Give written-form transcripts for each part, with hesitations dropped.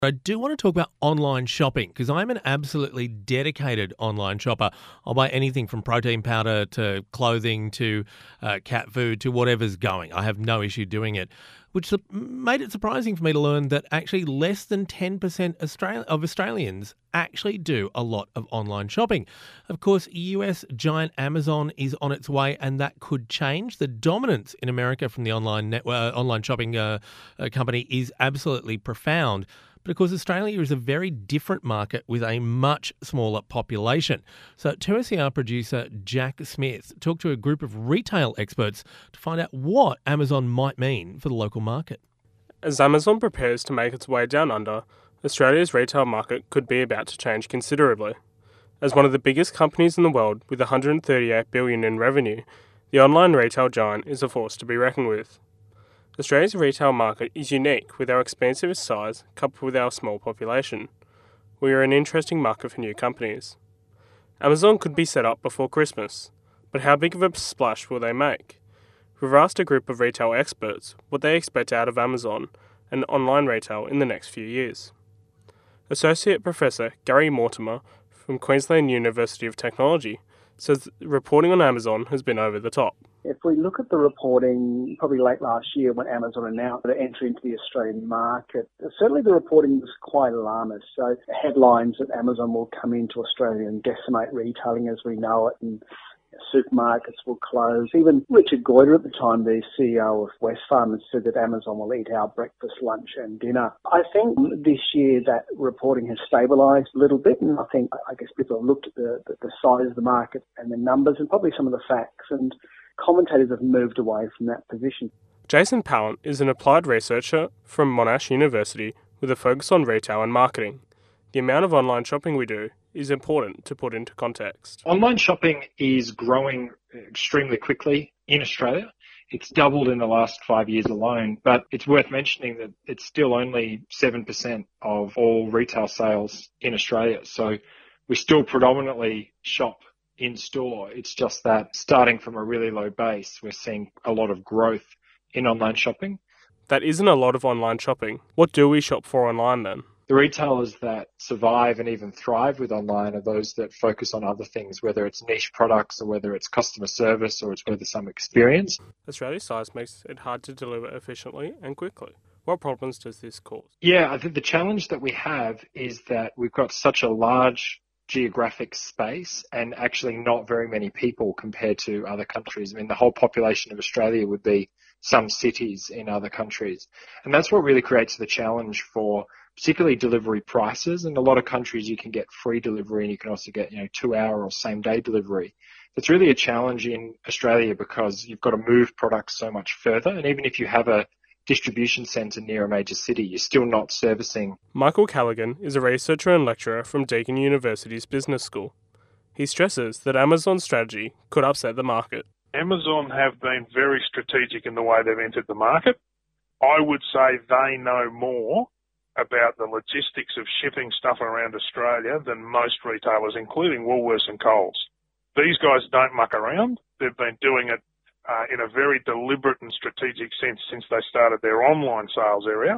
I do want to talk about online shopping because I'm an absolutely dedicated online shopper. I'll buy anything from protein powder to clothing to cat food to whatever's going. I have no issue doing it, which made it surprising for me to learn that actually less than 10% of Australians actually do a lot of online shopping. Of course, US giant Amazon is on its way, and that could change. The dominance in America from the online shopping company is absolutely profound. But of course, Australia is a very different market with a much smaller population. So 2SER producer Jack Smith talked to a group of retail experts to find out what Amazon might mean for the local market. As Amazon prepares to make its way down under, Australia's retail market could be about to change considerably. As one of the biggest companies in the world with $138 billion in revenue, the online retail giant is a force to be reckoned with. Australia's retail market is unique with our expansive size coupled with our small population. We are an interesting market for new companies. Amazon could be set up before Christmas, but how big of a splash will they make? We've asked a group of retail experts what they expect out of Amazon and online retail in the next few years. Associate Professor Gary Mortimer from Queensland University of Technology says reporting on Amazon has been over the top. If we look at the reporting, probably late last year when Amazon announced their entry into the Australian market, certainly the reporting was quite alarmist. So headlines that Amazon will come into Australia and decimate retailing as we know it, and supermarkets will close. Even Richard Goyder at the time, the CEO of Wesfarmers, said that Amazon will eat our breakfast, lunch and dinner. I think this year that reporting has stabilised a little bit, and I guess people have looked at the size of the market and the numbers and probably some of the facts, and commentators have moved away from that position. Jason Pallant is an applied researcher from Monash University with a focus on retail and marketing. The amount of online shopping we do is important to put into context. Online shopping is growing extremely quickly in Australia. It's doubled in the last 5 years alone, but it's worth mentioning that it's still only 7% of all retail sales in Australia. So we still predominantly shop in store. It's just that starting from a really low base, we're seeing a lot of growth in online shopping. That isn't a lot of online shopping. What do we shop for online then? The retailers that survive and even thrive with online are those that focus on other things, whether it's niche products or whether it's customer service or it's whether some experience. Australia's size makes it hard to deliver efficiently and quickly. What problems does this cause? Yeah, I think the challenge that we have is that we've got such a large geographic space and actually not very many people compared to other countries. I mean, the whole population of Australia would be some cities in other countries. And that's what really creates the challenge for particularly delivery prices. In a lot of countries, you can get free delivery and you can also get, 2-hour or same day delivery. It's really a challenge in Australia because you've got to move products so much further. And even if you have a distribution centre near a major city, you're still not servicing. Michael Callaghan is a researcher and lecturer from Deakin University's Business School. He stresses that Amazon's strategy could upset the market. Amazon have been very strategic in the way they've entered the market. I would say they know more about the logistics of shipping stuff around Australia than most retailers, including Woolworths and Coles. These guys don't muck around. They've been doing it in a very deliberate and strategic sense since they started their online sales area.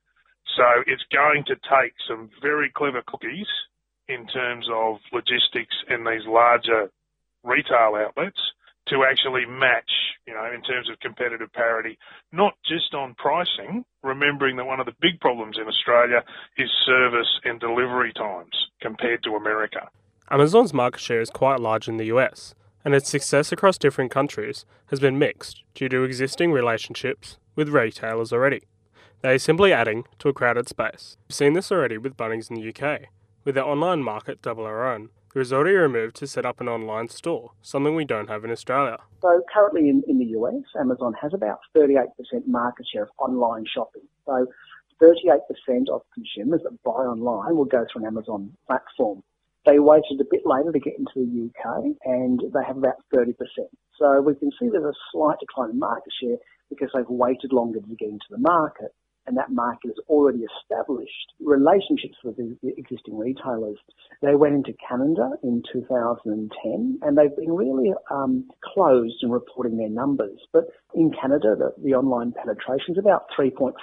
So it's going to take some very clever cookies in terms of logistics in these larger retail outlets to actually match, in terms of competitive parity, not just on pricing, remembering that one of the big problems in Australia is service and delivery times compared to America. Amazon's market share is quite large in the US, and its success across different countries has been mixed due to existing relationships with retailers already. They are simply adding to a crowded space. We've seen this already with Bunnings in the UK. With their online market double our own, there is already a move to set up an online store, something we don't have in Australia. So currently in the US, Amazon has about 38% market share of online shopping. So 38% of consumers that buy online will go through an Amazon platform. They waited a bit later to get into the UK, and they have about 30%. So we can see there's a slight decline in market share because they've waited longer to get into the market. and that market has already established relationships with the existing retailers. They went into Canada in 2010, and they've been really closed in reporting their numbers. But in Canada, the online penetration is about 3.5%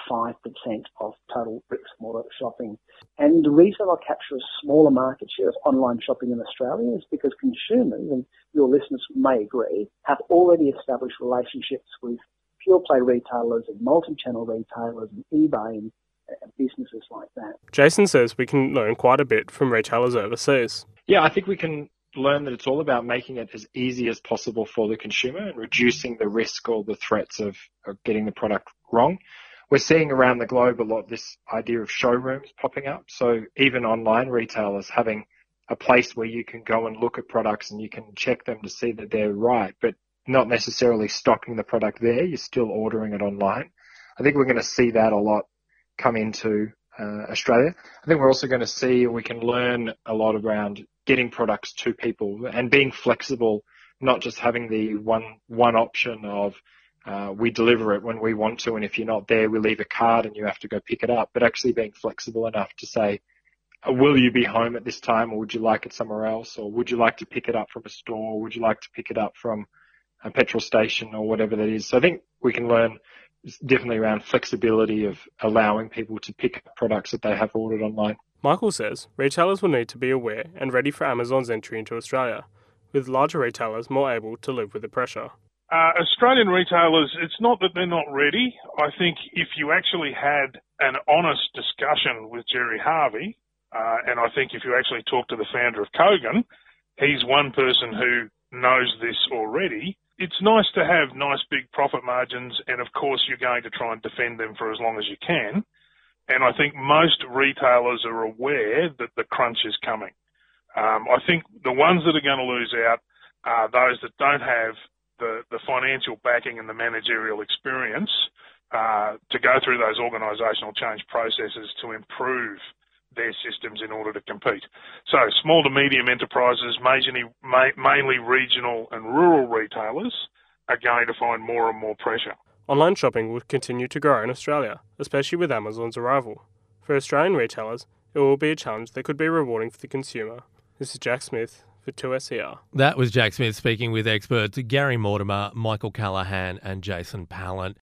of total bricks-and-mortar shopping. And the reason I capture a smaller market share of online shopping in Australia is because consumers, and your listeners may agree, have already established relationships with pure-play retailers and multi-channel retailers and eBay and businesses like that. Jason says we can learn quite a bit from retailers overseas. Yeah, I think we can learn that it's all about making it as easy as possible for the consumer and reducing the risk or the threats of getting the product wrong. We're seeing around the globe a lot this idea of showrooms popping up. So even online retailers having a place where you can go and look at products and you can check them to see that they're right, but not necessarily stocking the product there. You're still ordering it online. I think we're going to see that a lot come into Australia. I think we're also going to see, we can learn a lot around getting products to people and being flexible, not just having the one option of we deliver it when we want to, and if you're not there, we leave a card and you have to go pick it up, but actually being flexible enough to say, will you be home at this time, or would you like it somewhere else, or would you like to pick it up from a store, or would you like to pick it up from a petrol station or whatever that is. So I think we can learn definitely around flexibility of allowing people to pick up products that they have ordered online. Michael says retailers will need to be aware and ready for Amazon's entry into Australia, with larger retailers more able to live with the pressure. Australian retailers, it's not that they're not ready. I think if you actually had an honest discussion with Gerry Harvey, and I think if you actually talk to the founder of Kogan, he's one person who knows this already. It's nice to have nice big profit margins, and of course you're going to try and defend them for as long as you can. And I think most retailers are aware that the crunch is coming. I think the ones that are going to lose out are those that don't have the financial backing and the managerial experience to go through those organisational change processes to improve their systems in order to compete. So small to medium enterprises, mainly regional and rural retailers, are going to find more and more pressure. Online shopping will continue to grow in Australia, especially with Amazon's arrival. For Australian retailers, it will be a challenge that could be rewarding for the consumer. This is Jack Smith for 2SER. That was Jack Smith speaking with experts Gary Mortimer, Michael Callaghan and Jason Pallant.